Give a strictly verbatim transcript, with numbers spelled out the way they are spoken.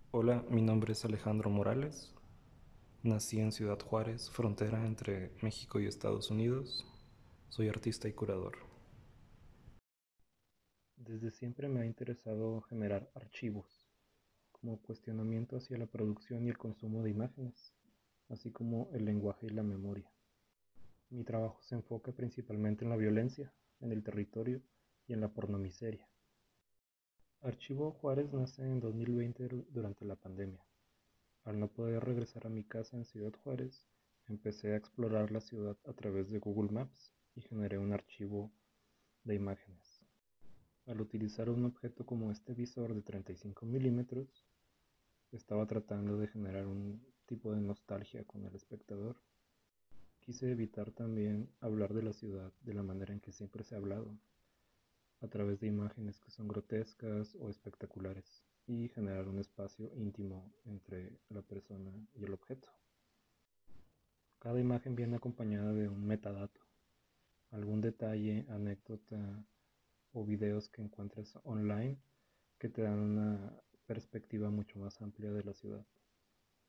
Hola, mi nombre es Alejandro Morales. Nací en Ciudad Juárez, frontera entre México y Estados Unidos. Soy artista y curador. Desde siempre me ha interesado generar archivos, como cuestionamiento hacia la producción y el consumo de imágenes, así como el lenguaje y la memoria. Mi trabajo se enfoca principalmente en la violencia, en el territorio y en la pornomiseria. Archivo Juárez nace en dos mil veinte durante la pandemia. Al no poder regresar a mi casa en Ciudad Juárez, empecé a explorar la ciudad a través de Google Maps y generé un archivo de imágenes. Al utilizar un objeto como este visor de treinta y cinco milímetros, estaba tratando de generar un tipo de nostalgia con el espectador. Quise evitar también hablar de la ciudad de la manera en que siempre se ha hablado, a través de imágenes que son grotescas o espectaculares, y generar un espacio íntimo entre la persona y el objeto. Cada imagen viene acompañada de un metadato, algún detalle, anécdota o videos que encuentres online que te dan una perspectiva mucho más amplia de la ciudad.